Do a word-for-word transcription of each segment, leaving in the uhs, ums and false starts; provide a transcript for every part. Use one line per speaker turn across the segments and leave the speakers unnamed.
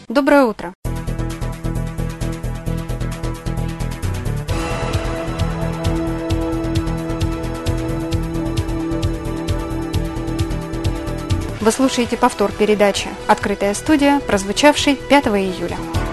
Доброе утро. Вы слушаете повтор передачи «Открытая студия», прозвучавшей пятого июля.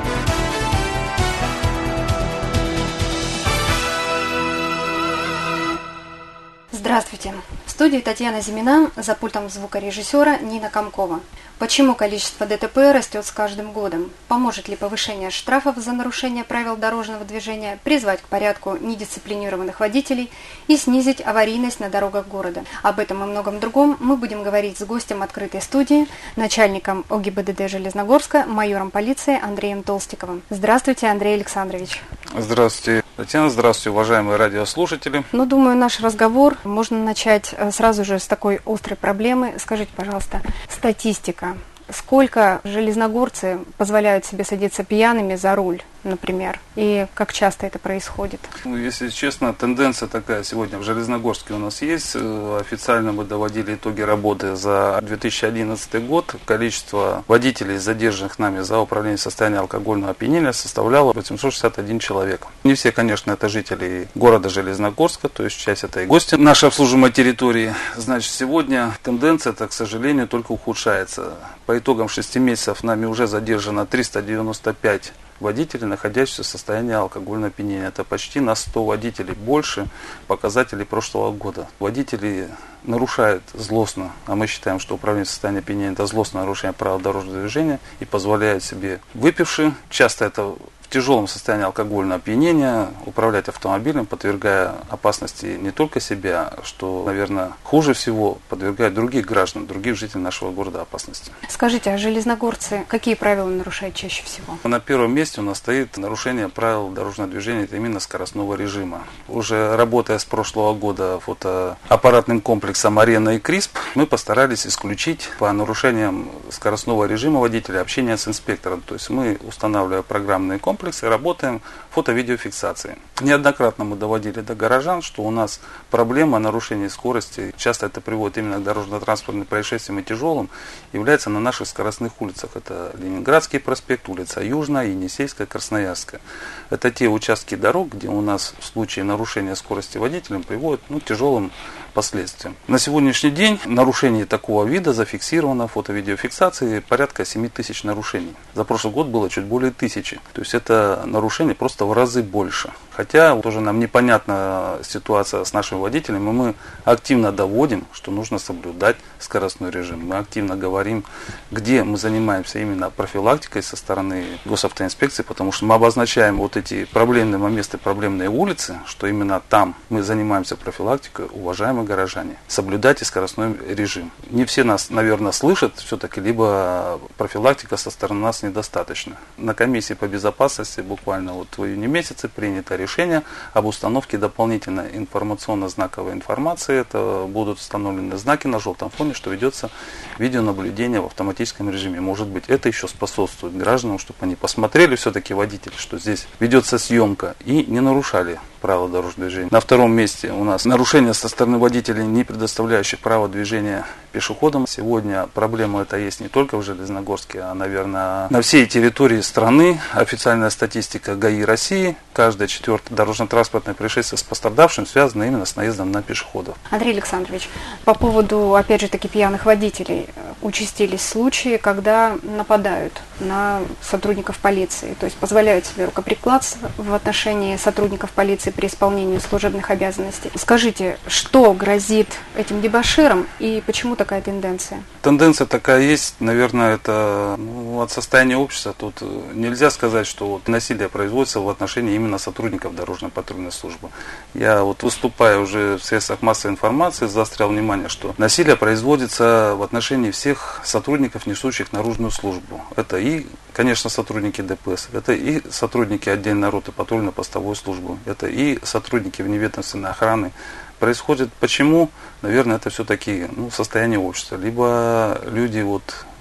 Здравствуйте! В студии Татьяна Зимина, за пультом звукорежиссера Нина Комкова. Почему количество ДТП растет с каждым годом? Поможет ли повышение штрафов за нарушение правил дорожного движения призвать к порядку недисциплинированных водителей и снизить аварийность на дорогах города? Об этом и многом другом мы будем говорить с гостем открытой студии, начальником ОГИБДД Железногорска, майором полиции Андреем Толстиковым. Здравствуйте, Андрей Александрович.
Здравствуйте, Татьяна, здравствуйте, уважаемые радиослушатели.
Ну, думаю, наш разговор можно начать сразу же с такой острой проблемы. Скажите, пожалуйста, статистика. Сколько железногорцы позволяют себе садиться пьяными за руль, например, и как часто это происходит?
Ну, если честно, тенденция такая сегодня в Железногорске у нас есть. Официально мы доводили итоги работы за две тысячи одиннадцатый год. Количество водителей, задержанных нами за управление в состоянии алкогольного опьянения, составляло восемьсот шестьдесят один человек. Не все, конечно, это жители города Железногорска, то есть часть это и гости нашей обслуживаемой территории. Значит, сегодня тенденция, это, к сожалению, только ухудшается. По итогам шести месяцев нами уже задержано триста девяносто пять водителей, находящихся в состоянии алкогольного опьянения. Это почти на сто водителей больше показателей прошлого года. Водители нарушают злостно, а мы считаем, что управление в состоянии опьянения – это злостное нарушение правил дорожного движения, и позволяют себе выпившие, часто это в тяжелом состоянии алкогольного опьянения, управлять автомобилем, подвергая опасности не только себя, что, наверное, хуже всего, подвергает других граждан, других жителей нашего города опасности.
Скажите, а железногорцы какие правила нарушают чаще всего?
На первом месте у нас стоит нарушение правил дорожного движения, это именно скоростного режима. Уже работая с прошлого года фотоаппаратным комплексом «Арена» и «Крисп», мы постарались исключить по нарушениям скоростного режима водителя общение с инспектором. То есть мы, устанавливая программные комплексы, комплексы, работаем фото-видеофиксацией. Неоднократно мы доводили до горожан, что у нас проблема нарушения скорости, часто это приводит именно к дорожно-транспортным происшествиям и тяжелым, является на наших скоростных улицах. Это Ленинградский проспект, улица Южная, Енисейская, Красноярская. Это те участки дорог, где у нас в случае нарушения скорости водителем приводит ну, к тяжелым последствиям. На сегодняшний день нарушений такого вида зафиксировано фото-видеофиксации порядка семь тысяч нарушений. За прошлый год было чуть более тысячи. То есть это нарушение просто в разы больше. Хотя тоже нам непонятна ситуация с нашими водителями, мы активно доводим, что нужно соблюдать скоростной режим. Мы активно говорим, где мы занимаемся именно профилактикой со стороны госавтоинспекции, потому что мы обозначаем вот эти проблемные моменты, проблемные улицы, что именно там мы занимаемся профилактикой, уважаемые горожане. Соблюдайте скоростной режим. Не все нас, наверное, слышат все-таки, либо профилактика со стороны нас недостаточно. На комиссии по безопасности буквально вот в июне месяце принято решение об установке дополнительной информационно-знаковой информации. Это будут установлены знаки на желтом фоне, что ведется видеонаблюдение в автоматическом режиме. Может быть, это еще способствует гражданам, чтобы они посмотрели все-таки водители, что здесь ведется съемка и не нарушали правила дорожного движения. На втором месте у нас нарушение со стороны водителей, не предоставляющих право движения пешеходам. Сегодня проблема эта есть не только в Железногорске, а, наверное, на всей территории страны. Официальная статистика ГАИ России. Каждое четвертое дорожно-транспортное происшествие с пострадавшим связано именно с наездом на пешеходов.
Андрей Александрович, по поводу, опять же таки, пьяных водителей. Участились случаи, когда нападают на сотрудников полиции, то есть позволяют себе рукоприкладство в отношении сотрудников полиции при исполнении служебных обязанностей. Скажите, что грозит этим дебоширам и почему такая тенденция?
Тенденция такая есть, наверное, это ну, от состояния общества. Тут нельзя сказать, что вот насилие производится в отношении именно сотрудников дорожно-патрульной службы. Я вот выступая уже в средствах массовой информации, заострял внимание, что насилие производится в отношении всех сотрудников, несущих наружную службу. Это и, конечно, сотрудники ДПС, это и сотрудники отдельной роты патрульно-постовой службы, это и сотрудники вневедомственной охраны. Происходит почему? Наверное, это все-таки ну, состояние общества. Либо люди вот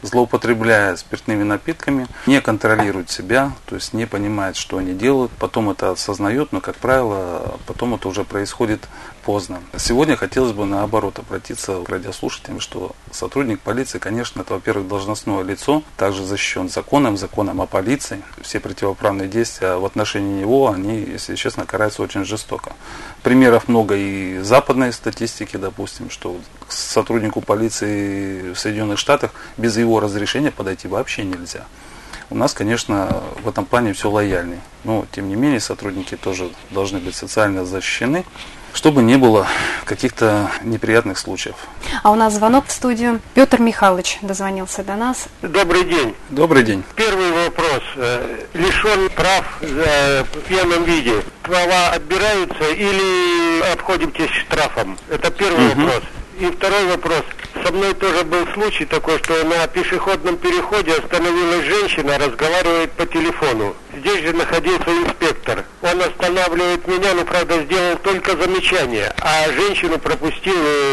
злоупотребляя спиртными напитками, не контролируют себя, то есть не понимают, что они делают, потом это осознают, но, как правило, потом это уже происходит поздно. Сегодня хотелось бы, наоборот, обратиться к радиослушателям, что сотрудник полиции, конечно, это, во-первых, должностное лицо, также защищен законом, законом о полиции. Все противоправные действия в отношении него, они, если честно, караются очень жестоко. Примеров много и западной статистики, допустим, что к сотруднику полиции в Соединенных Штатах без его разрешения подойти вообще нельзя. У нас, конечно, в этом плане все лояльнее. Но, тем не менее, сотрудники тоже должны быть социально защищены, чтобы не было каких-то неприятных случаев.
А у нас звонок в студию. Петр Михайлович дозвонился до нас.
Добрый день.
Добрый день.
Первый вопрос. Лишен прав в пьяном виде. Права отбираются или обходитесь штрафом? Это первый угу. вопрос. И второй вопрос. Со мной тоже был случай такой, что на пешеходном переходе остановилась женщина, разговаривает по телефону. Здесь же находился инспектор. Он останавливает меня, но, правда, сделал только замечание, а женщину пропустил,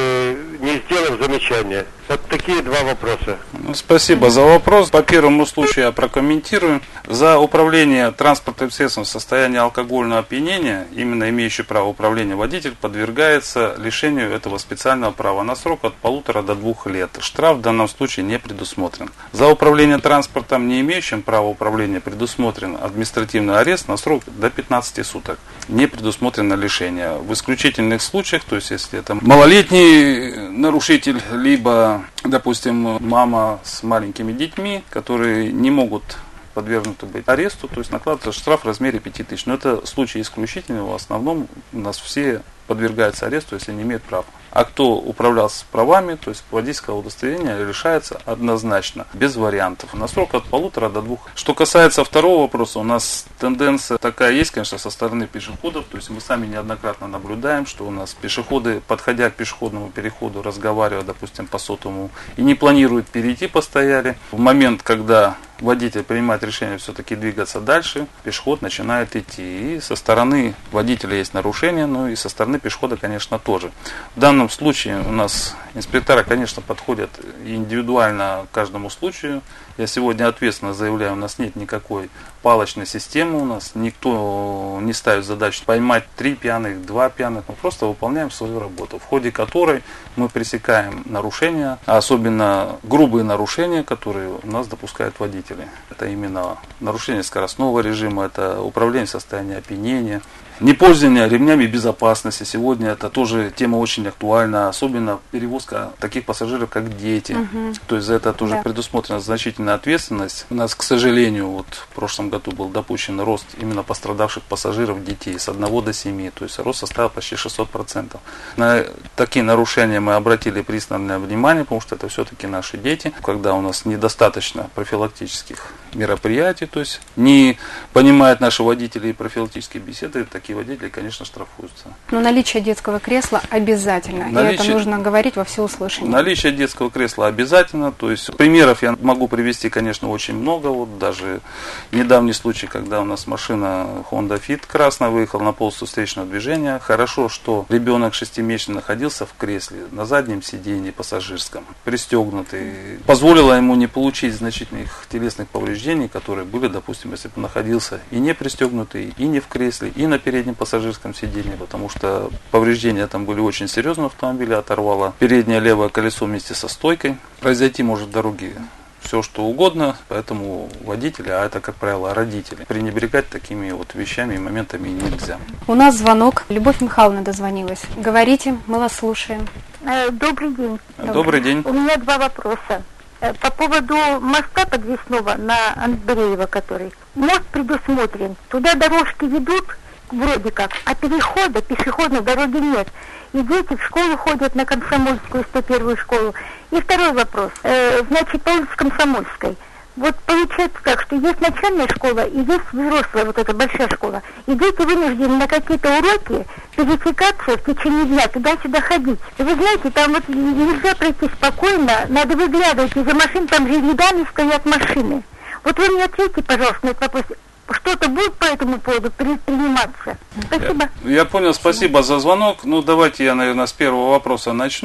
не сделав замечания. Вот такие два вопроса.
Ну, спасибо за вопрос. По первому случаю я прокомментирую. За управление транспортным средством в состоянии алкогольного опьянения, именно имеющий право управления водитель, подвергается лишению этого специального права на срок от полутора до двух лет. Штраф в данном случае не предусмотрен. За управление транспортом, не имеющим права управления, предусмотрен административный арест на срок до пятнадцати суток. Не предусмотрено лишение. В исключительных случаях, то есть если это малолетний нарушитель, либо, допустим, мама с маленькими детьми, которые не могут подвергнуты быть аресту, то есть накладывается штраф в размере пяти тысяч. Но это случай исключительный, в основном у нас все подвергаются аресту, если не имеют права. А кто управлялся правами, то есть водительское удостоверение лишается однозначно, без вариантов, на срок от полутора до двух. Что касается второго вопроса, у нас тенденция такая есть, конечно, со стороны пешеходов, то есть мы сами неоднократно наблюдаем, что у нас пешеходы, подходя к пешеходному переходу, разговаривая, допустим, по сотовому, и не планируют перейти, постояли. В момент, когда водитель принимает решение все-таки двигаться дальше, пешеход начинает идти. И со стороны водителя есть нарушение, но и со стороны пешехода, конечно, тоже. В данном случае у нас инспектора, конечно, подходят индивидуально к каждому случаю. Я сегодня ответственно заявляю, у нас нет никакой палочной системы, у нас никто не ставит задачу поймать три пьяных, два пьяных. Мы просто выполняем свою работу, в ходе которой мы пресекаем нарушения, а особенно грубые нарушения, которые у нас допускают водители. Это именно нарушение скоростного режима, это управление в состоянии опьянения, непользование ремнями безопасности. Сегодня это тоже тема очень актуальна, особенно перевозка таких пассажиров, как дети. Угу. То есть за это тоже да. предусмотрена значительная ответственность. У нас, к сожалению, вот в прошлом году был допущен рост именно пострадавших пассажиров детей с одного до семи. То есть рост составил почти шестьсот процентов. На такие нарушения мы обратили пристальное внимание, потому что это все-таки наши дети. Когда у нас недостаточно профилактических мероприятий, то есть не понимают наши водители и профилактические беседы, такие водители, конечно, штрафуются.
Но наличие детского кресла обязательно, наличие, и это нужно говорить во всеуслышание.
Наличие детского кресла обязательно, то есть примеров я могу привести, конечно, очень много. Вот даже недавний случай, когда у нас машина Honda Fit красная выехала на полосу встречного движения. Хорошо, что ребенок шестимесячный находился в кресле на заднем сиденье пассажирском, пристегнутый. Позволило ему не получить значительных телесных повреждений, которые были, допустим, если бы находился и не пристегнутый, и не в кресле, и на переднем пассажирском сиденье, потому что повреждения там были очень серьезные, автомобиля оторвало переднее левое колесо вместе со стойкой. Произойти может в дороге все что угодно, поэтому водители, а это, как правило, родители, пренебрегать такими вот вещами и моментами нельзя.
У нас звонок. Любовь Михайловна дозвонилась. Говорите, мы вас слушаем.
Добрый день.
Добрый, Добрый день.
У меня два вопроса. По поводу моста подвесного на Андреева, который. Мост предусмотрен. Туда дорожки ведут, вроде как, а перехода, пешеходной дороги нет. И дети в школу ходят на Комсомольскую, сто первую школу. И второй вопрос. Э, значит, по улице Комсомольской. Вот получается так, что есть начальная школа и есть взрослая, вот эта большая школа. И дети вынуждены на какие-то уроки пересекаться в течение дня, туда-сюда ходить. И вы знаете, там вот нельзя пройти спокойно, надо выглядывать из-за машин, там же рядами стоят машины. Вот вы мне ответьте, пожалуйста, на этот вопрос. Что-то будет по этому поводу предприниматься? Спасибо.
Я, я понял, спасибо за звонок. Ну, давайте я, наверное, с первого вопроса начну.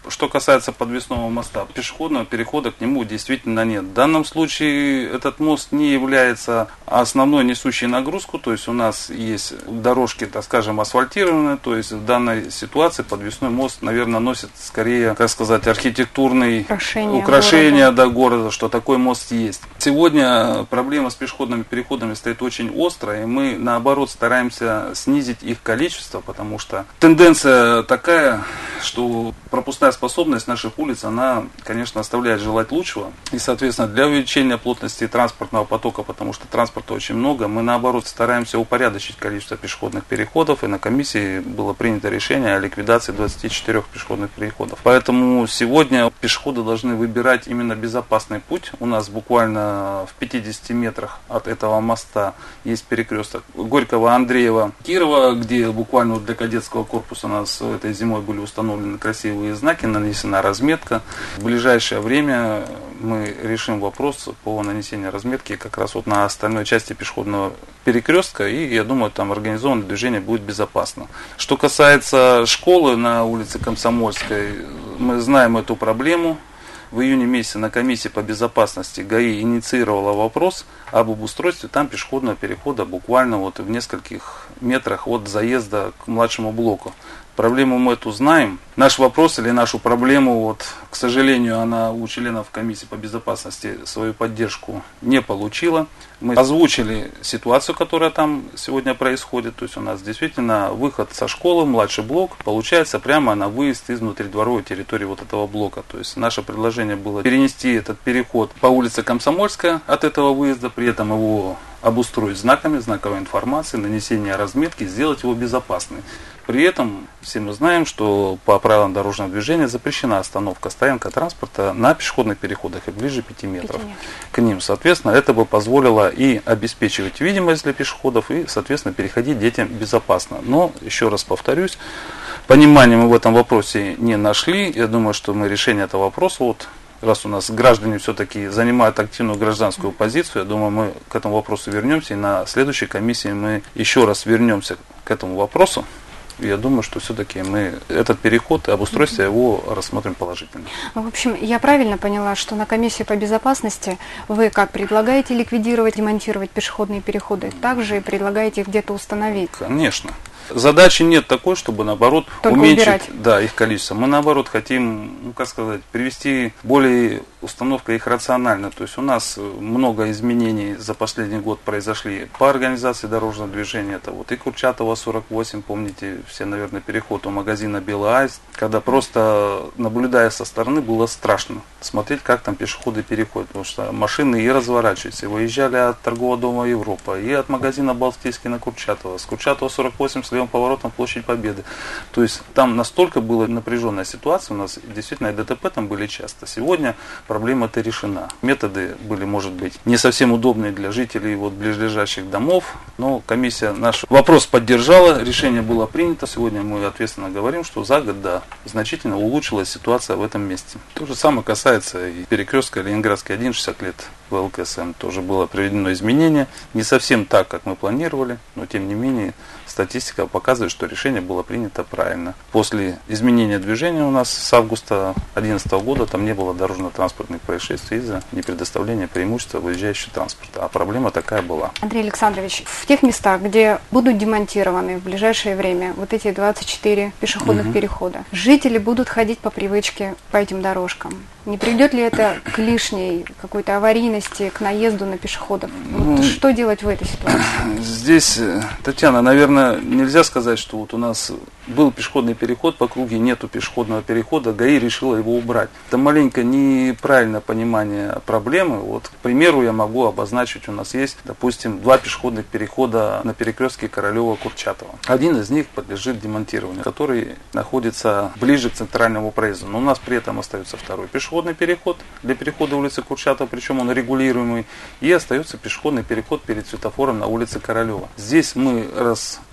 Что касается подвесного моста, пешеходного перехода к нему действительно нет. В данном случае этот мост не является основной несущей нагрузку, то есть у нас есть дорожки, так скажем, асфальтированные, то есть в данной ситуации подвесной мост, наверное, носит скорее, как сказать, архитектурный
украшение,
украшение
города.
до города, что такой мост есть. Сегодня проблема с пешеходными переходами стоит очень остро, и мы, наоборот, стараемся снизить их количество, потому что тенденция такая, что пропускная способность наших улиц, она, конечно, оставляет желать лучшего. И, соответственно, для увеличения плотности транспортного потока, потому что транспорта очень много, мы, наоборот, стараемся упорядочить количество пешеходных переходов, и на комиссии было принято решение о ликвидации двадцати четырёх пешеходных переходов. Поэтому сегодня пешеходы должны выбирать именно безопасный путь. У нас буквально в пятидесяти метрах от этого моста есть перекресток Горького, Андреева, Кирова, где буквально для кадетского корпуса у нас этой зимой были установлены красивые знаки, нанесена разметка. В ближайшее время мы решим вопрос по нанесению разметки как раз вот на остальной части пешеходного перекрестка, и я думаю, там организованное движение будет безопасно. Что касается школы на улице Комсомольской, мы знаем эту проблему. В июне месяце на комиссии по безопасности ГАИ инициировала вопрос об обустройстве там пешеходного перехода буквально вот в нескольких метрах от заезда к младшему блоку. Проблему мы эту знаем. Наш вопрос или нашу проблему, вот, к сожалению, она у членов комиссии по безопасности свою поддержку не получила. Мы озвучили ситуацию, которая там сегодня происходит. То есть у нас действительно выход со школы, младший блок, получается прямо на выезд из внутридворовой территории вот этого блока. То есть наше предложение было перенести этот переход по улице Комсомольская от этого выезда, при этом его обустроить знаками, знаковой информацией, нанесение разметки, сделать его безопасным. При этом все мы знаем, что по правилам дорожного движения запрещена остановка, стоянка транспорта на пешеходных переходах и ближе пяти метров к ним. Соответственно, это бы позволило и обеспечивать видимость для пешеходов, и, соответственно, переходить детям безопасно. Но, еще раз повторюсь, понимания мы в этом вопросе не нашли. Я думаю, что мы решение этого вопроса, вот, раз у нас граждане все-таки занимают активную гражданскую позицию, я думаю, мы к этому вопросу вернемся, и на следующей комиссии мы еще раз вернемся к этому вопросу. Я думаю, что все-таки мы этот переход и обустройство его рассмотрим положительно.
В общем, я правильно поняла, что на комиссии по безопасности вы как предлагаете ликвидировать, демонтировать пешеходные переходы, также предлагаете их где-то установить?
Конечно. Задачи нет такой, чтобы, наоборот,
только
уменьшить да, их количество. Мы, наоборот, хотим, ну, как сказать, привести более установка их рационально. То есть у нас много изменений за последний год произошли по организации дорожного движения. Это вот и Курчатова сорок восемь, помните, все, наверное, переход у магазина «Белый Аист», когда просто, наблюдая со стороны, было страшно смотреть, как там пешеходы переходят. Потому что машины и разворачиваются, и выезжали от торгового дома «Европа», и от магазина «Балтийский» на Курчатова. С Курчатова сорок восемь с левым поворотом Площадь Победы. То есть там настолько была напряженная ситуация, у нас действительно и ДТП там были часто. Сегодня проблема эта решена. Методы были, может быть, не совсем удобные для жителей вот близлежащих домов, но комиссия наш вопрос поддержала, решение было принято. Сегодня мы ответственно говорим, что за год, да, значительно улучшилась ситуация в этом месте. То же самое касается и перекрестка Ленинградский один, шестьдесят лет в ЛКСМ. Тоже было проведено изменение. Не совсем так, как мы планировали, но тем не менее статистика показывает, что решение было принято правильно. После изменения движения у нас с августа две тысячи одиннадцатого года там не было дорожно-транспортных происшествий из-за непредоставления преимущества выезжающего транспорта. А проблема такая была.
Андрей Александрович, в тех местах, где будут демонтированы в ближайшее время вот эти двадцать четыре пешеходных угу. перехода, жители будут ходить по привычке по этим дорожкам. Не приведет ли это к лишней какой-то аварийности, к наезду на пешеходов? Вот ну, что делать в этой ситуации?
Здесь, Татьяна, наверное, нельзя сказать, что вот у нас был пешеходный переход, по круге нету пешеходного перехода, ГАИ решила его убрать. Это маленько неправильное понимание проблемы. Вот, к примеру, я могу обозначить, у нас есть, допустим, два пешеходных перехода на перекрестке Королева-Курчатова. Один из них подлежит демонтированию, который находится ближе к центральному проезду. Но у нас при этом остается второй пешеходный переход для перехода улицы Курчатова, причем он регулируемый, и остается пешеходный переход перед светофором на улице Королева. Здесь мы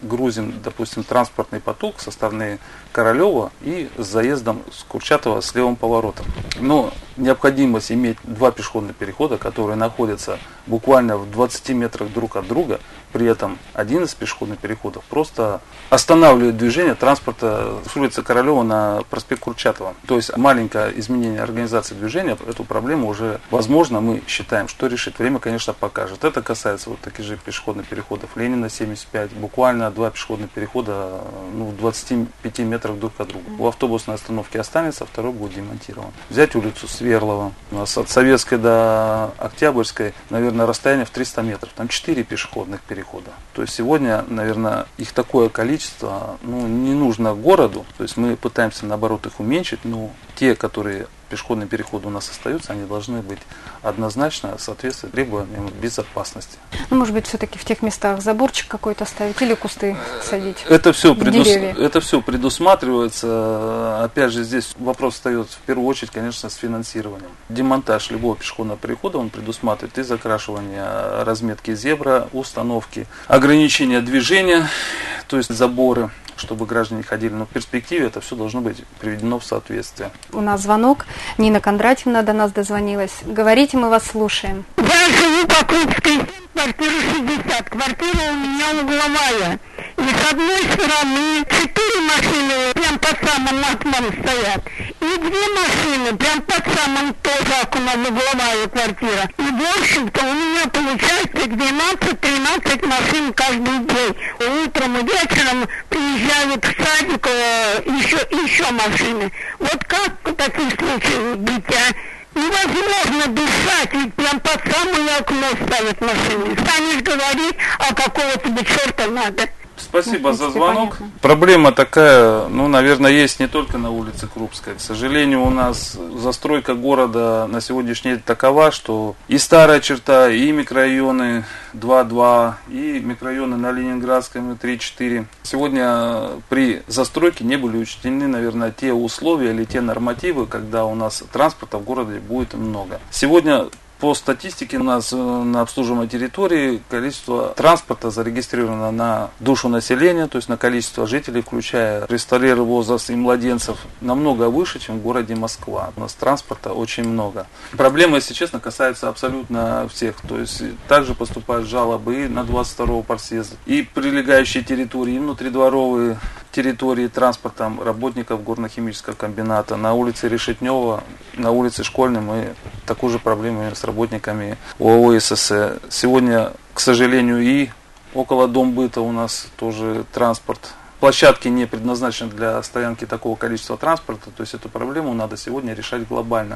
грузим, допустим, транспортный поток со стороны Королева и с заездом с Курчатова с левым поворотом. Но необходимость иметь два пешеходных перехода, которые находятся буквально в двадцати метрах друг от друга, при этом один из пешеходных переходов просто останавливает движение транспорта с улицы Королева на проспект Курчатова. То есть маленькое изменение организации движения, эту проблему уже, возможно, мы считаем, что решит. Время, конечно, покажет. Это касается вот таких же пешеходных переходов. Ленина семьдесят пять, буквально два пешеходных перехода ну, в двадцати пяти метрах друг от друга. У автобусной остановки останется, второй будет демонтирован. Взять улицу Сверлова. У нас от Советской до Октябрьской, наверное, расстояние в триста метров. Там четыре пешеходных перехода. То есть сегодня, наверное, их такое количество ну, не нужно городу. То есть мы пытаемся, наоборот, их уменьшить, но те, которые пешеходные переходы у нас остаются, они должны быть однозначно соответствовать требованиям безопасности.
Ну, может быть, все-таки в тех местах заборчик какой-то ставить или кусты садить?
Это все, предус... это все предусматривается. Опять же, здесь вопрос встает в первую очередь, конечно, с финансированием. Демонтаж любого пешеходного перехода, он предусматривает и закрашивание разметки зебра, установки, ограничения движения, то есть заборы, чтобы граждане ходили. Но в перспективе это все должно быть приведено в соответствие.
У нас звонок. Нина Кондратьевна до нас дозвонилась. Говорите, мы вас слушаем.
Я живу по Крупской, квартира шестьдесят. Квартира у меня угловая. И с одной стороны четыре машины прям под самым окном стоят. И две машины прям под самым тоже окном, угловая квартира. И в общем-то у меня получается двенадцать-тринадцать машин каждый день. Утром и вечером приезжают в садик еще, еще машины. Вот как в таких случаях быть, а? Невозможно дышать, ведь прям под самое окно ставят машины. Станешь говорить, а какого тебе черта надо?
Спасибо ну, за звонок. Понятно. Проблема такая, ну, наверное, есть не только на улице Крупской. К сожалению, у нас застройка города на сегодняшний день такова, что и старая черта, и микрорайоны два-два, и микрорайоны на Ленинградском три-четыре. Сегодня при застройке не были учтены, наверное, те условия или те нормативы, когда у нас транспорта в городе будет много. Сегодня по статистике у нас на обслуживаемой территории количество транспорта зарегистрировано на душу населения, то есть на количество жителей, включая престарелый возраст и младенцев, намного выше, чем в городе Москва. У нас транспорта очень много. Проблема, если честно, касается абсолютно всех. То есть также поступают жалобы и на двадцать второго партсъезда, и прилегающие территории, и внутридворовые территории транспортом работников горно-химического комбината. На улице Решетнева, на улице Школьной мы такую же проблему имеем с работниками ОАО ССС. Сегодня, к сожалению, и около Домбыта у нас тоже транспорт. Площадки не предназначены для стоянки такого количества транспорта, то есть эту проблему надо сегодня решать глобально.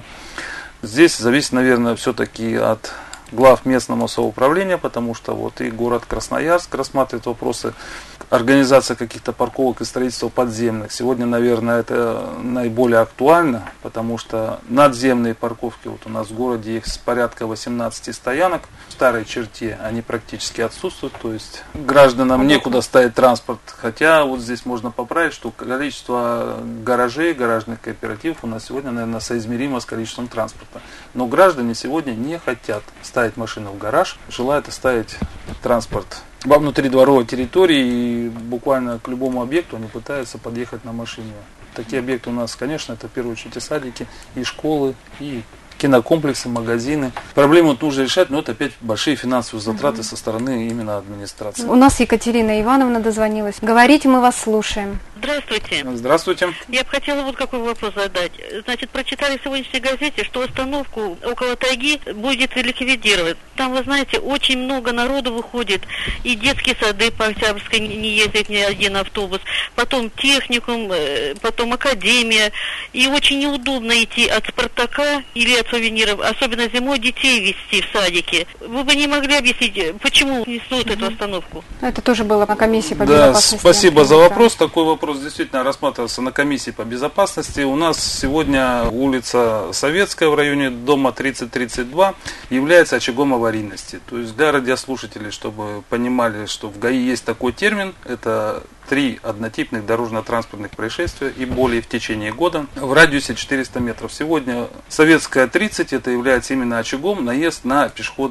Здесь зависит, наверное, все-таки от глав местного самоуправления, потому что вот и город Красноярск рассматривает вопросы организации каких-то парковок и строительства подземных. Сегодня, наверное, это наиболее актуально, потому что надземные парковки, вот у нас в городе их порядка восемнадцати стоянок, в старой черте они практически отсутствуют, то есть гражданам некуда ставить транспорт, хотя вот здесь можно поправить, что количество гаражей, гаражных кооперативов у нас сегодня, наверное, соизмеримо с количеством транспорта. Но граждане сегодня не хотят ставить машину в гараж, желают оставить транспорт во внутридворовой территории, и буквально к любому объекту они пытаются подъехать на машине. Такие объекты у нас, конечно, это в первую очередь и садики, и школы, и кинокомплексы, магазины. Проблему нужно решать, но это опять большие финансовые затраты со стороны именно администрации.
У нас Екатерина Ивановна дозвонилась. Говорите, мы вас слушаем.
Здравствуйте.
Здравствуйте.
Я бы хотела вот какой вопрос задать. Значит, прочитали в сегодняшней газете, что остановку около тайги будет ликвидировать. Там, вы знаете, очень много народу выходит, и детские сады по Октябрьской не ездит ни один автобус, потом техникум, потом академия, и очень неудобно идти от Спартака или от сувениров, особенно зимой детей везти в садике. Вы бы не могли объяснить, почему несут mm-hmm. эту остановку?
Это тоже было на комиссии по
да,
безопасности.
Спасибо за вопрос. Такой вопрос действительно рассматривался на комиссии по безопасности. У нас сегодня улица Советская в районе дома тридцать тридцать два является очагом аварийности. То есть для радиослушателей, чтобы понимали, что в ГАИ есть такой термин, это три однотипных дорожно-транспортных происшествия и более в течение года в радиусе четыреста метров. Сегодня Советская тридцать, это является именно очагом, наезд на пешеходов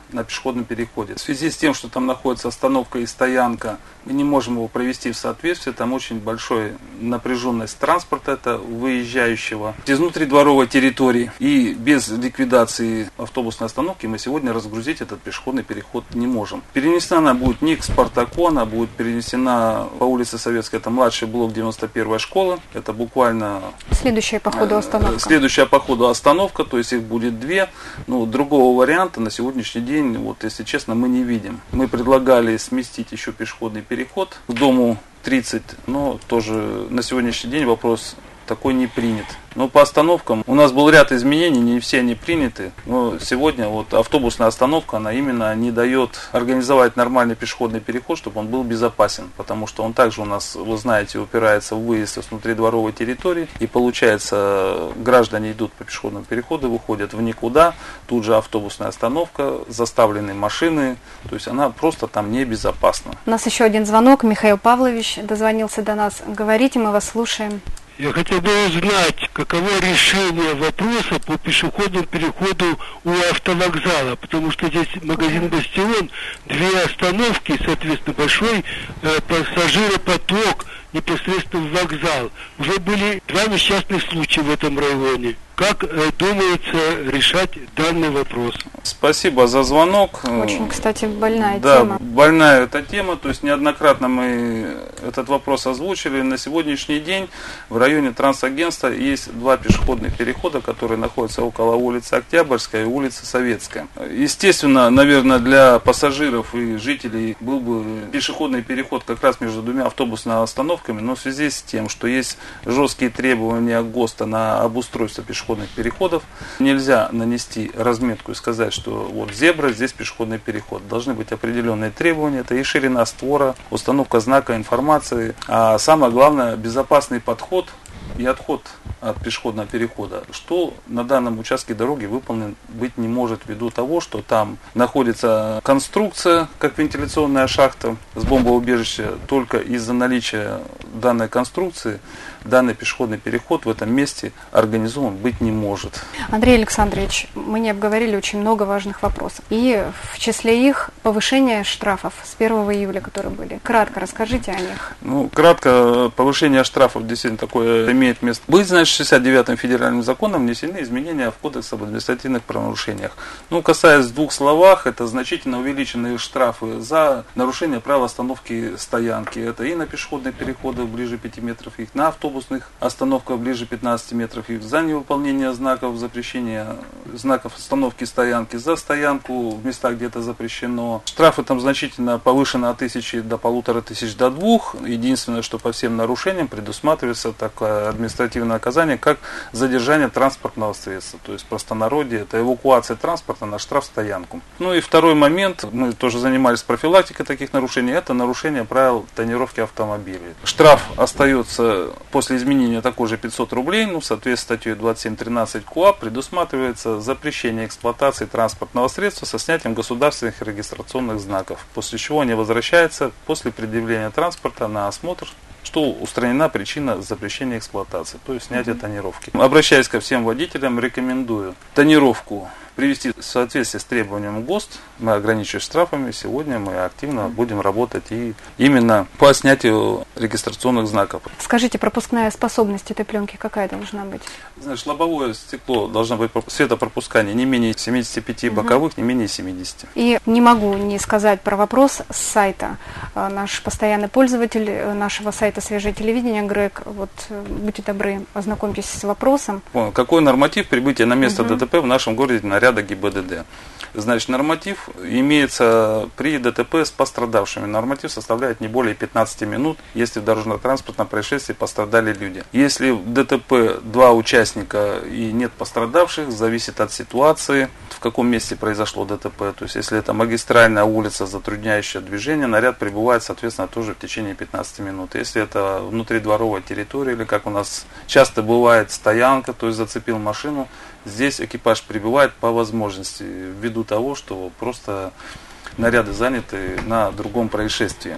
на пешеходном переходе. В связи с тем, что там находится остановка и стоянка, мы не можем его провести в соответствии, там очень большая напряженность транспорта, это выезжающего из внутридворовой территории. И без ликвидации автобусной остановки мы сегодня разгрузить этот пешеходный переход не можем. Перенесена она будет не к Спартаку, она будет перенесена по улице Советской, это младший блок девяносто первой школы, это буквально...
Следующая по ходу остановка.
Следующая по ходу остановка, то есть их будет две. Ну, другого варианта на сегодняшний день, вот если честно, мы не видим. Мы предлагали сместить еще пешеходный переход к дому тридцать, но тоже на сегодняшний день вопрос такой не принят. Но по остановкам у нас был ряд изменений, не все они приняты. Но сегодня вот автобусная остановка, она именно не дает организовать нормальный пешеходный переход, чтобы он был безопасен. Потому что он также у нас, вы знаете, упирается в выезд с внутридворовой территории. И получается, граждане идут по пешеходному переходу, выходят в никуда. Тут же автобусная остановка, заставлены машины. То есть она просто там небезопасна.
У нас еще один звонок. Михаил Павлович дозвонился до нас. Говорите, мы вас слушаем.
Я хотел бы узнать, каково решение вопроса по пешеходному переходу у автовокзала, потому что здесь магазин «Бастион», две остановки, соответственно, большой э, пассажиропоток непосредственно в вокзал. Уже были два несчастных случая в этом районе. Как э, думается решать данный вопрос?
Спасибо за звонок.
Очень, кстати, больная
да,
тема.
Больная эта тема, то есть неоднократно мы этот вопрос озвучили. На сегодняшний день в районе Трансагентства есть два пешеходных перехода, которые находятся около улицы Октябрьская и улицы Советская. Естественно, наверное, для пассажиров и жителей был бы пешеходный переход как раз между двумя автобусными остановками, но в связи с тем, что есть жесткие требования ГОСТа на обустройство пешеходных переходов, нельзя нанести разметку и сказать, что вот зебра, здесь пешеходный переход. Должны быть определенные требования, это и ширина створа, установка знака информации, а самое главное, безопасный подход и отход от пешеходного перехода, что на данном участке дороги выполнен быть не может ввиду того, что там находится конструкция, как вентиляционная шахта с бомбоубежища. Только из-за наличия данной конструкции данный пешеходный переход в этом месте организован быть не может.
Андрей Александрович, мы не обговорили очень много важных вопросов. И в числе их повышение штрафов с первого июля, которые были. Кратко расскажите о них.
Ну, кратко, повышение штрафов действительно такое имеет место быть. Значит, шестьдесят девятым федеральным законом внесены изменения в Кодекс об административных правонарушениях. Ну, касаясь в двух словах, это значительно увеличенные штрафы за нарушение правил остановки стоянки. Это и на пешеходных переходах ближе пяти метров, и на автобусных остановках ближе пятнадцати метров, и за невыполнение знаков запрещения, знаков остановки стоянки, за стоянку в местах, где это запрещено. Штрафы там значительно повышены от тысячи до полутора тысяч до двух. Единственное, что по всем нарушениям предусматривается такое административное наказание, как задержание транспортного средства. То есть в простонародье это эвакуация транспорта на штрафстоянку. Ну и второй момент, мы тоже занимались профилактикой таких нарушений, это нарушение правил тонировки автомобилей. Штраф остается после изменения такой же пятьсот рублей, ну в соответствии с статьей двадцать семь тринадцать КоАП предусматривается запрещение эксплуатации транспортного средства со снятием государственных регистрационных знаков, после чего они возвращаются после предъявления транспорта на осмотр, что устранена причина запрещения эксплуатации, то есть снятие тонировки. Обращаясь ко всем водителям, рекомендую тонировку привести в соответствие с требованием ГОСТ. Мы ограничиваем штрафами. Сегодня мы активно будем работать и именно по снятию регистрационных знаков.
Скажите, пропускная способность этой пленки какая должна быть?
Значит, лобовое стекло должно быть светопропускание не менее семидесяти пяти, угу. боковых не менее семидесяти.
И не могу не сказать про вопрос с сайта. Наш постоянный пользователь нашего сайта «Свежее телевидение» Грег, вот будьте добры, ознакомьтесь с вопросом.
Какой норматив прибытия на место
угу.
ДТП в нашем городе наряда ГИБДД? Значит, норматив имеется при ДТП с пострадавшими. Норматив составляет не более пятнадцати минут, если в дорожно-транспортном происшествии пострадали люди. Если в ДТП два участника и нет пострадавших, зависит от ситуации, в каком месте произошло ДТП. То есть, если это магистральная улица, затрудняющая движение, наряд прибывает, соответственно, тоже в течение пятнадцати минут. Если это внутридворовая территория, или как у нас часто бывает стоянка, то есть зацепил машину, здесь экипаж прибывает по возможности, ввиду того, что просто наряды заняты на другом происшествии.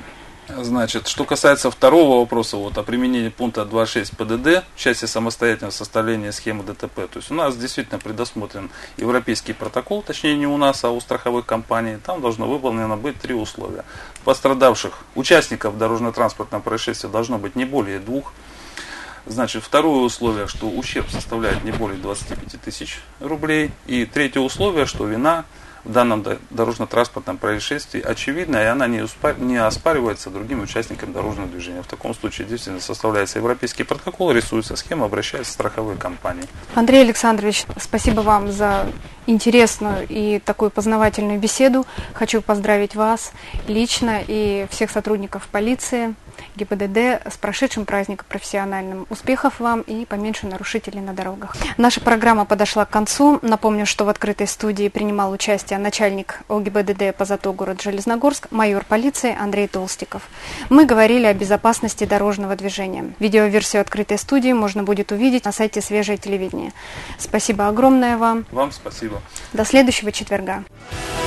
Значит, что касается второго вопроса вот, о применении пункта два точка шесть ПДД в части самостоятельного составления схемы ДТП, то есть у нас действительно предусмотрен европейский протокол, точнее не у нас, а у страховой компании, там должно выполнено быть три условия. Пострадавших участников дорожно-транспортного происшествия должно быть не более двух. Значит, второе условие, что ущерб составляет не более двадцати пяти тысяч рублей. И третье условие, что вина в данном дорожно-транспортном происшествии очевидна, и она не, успа- не оспаривается другими участниками дорожного движения. В таком случае действительно составляется европейский протокол, рисуется схема, обращается в страховые компании.
Андрей Александрович, спасибо вам за интересную и такую познавательную беседу. Хочу поздравить вас лично и всех сотрудников полиции, ГИБДД с прошедшим праздником профессиональным. Успехов вам и поменьше нарушителей на дорогах. Наша программа подошла к концу. Напомню, что в открытой студии принимал участие начальник ОГИБДД по ЗАТО город Железногорск, майор полиции Андрей Толстиков. Мы говорили о безопасности дорожного движения. Видеоверсию открытой студии можно будет увидеть на сайте «Свежее телевидение». Спасибо огромное вам.
Вам спасибо.
До следующего четверга.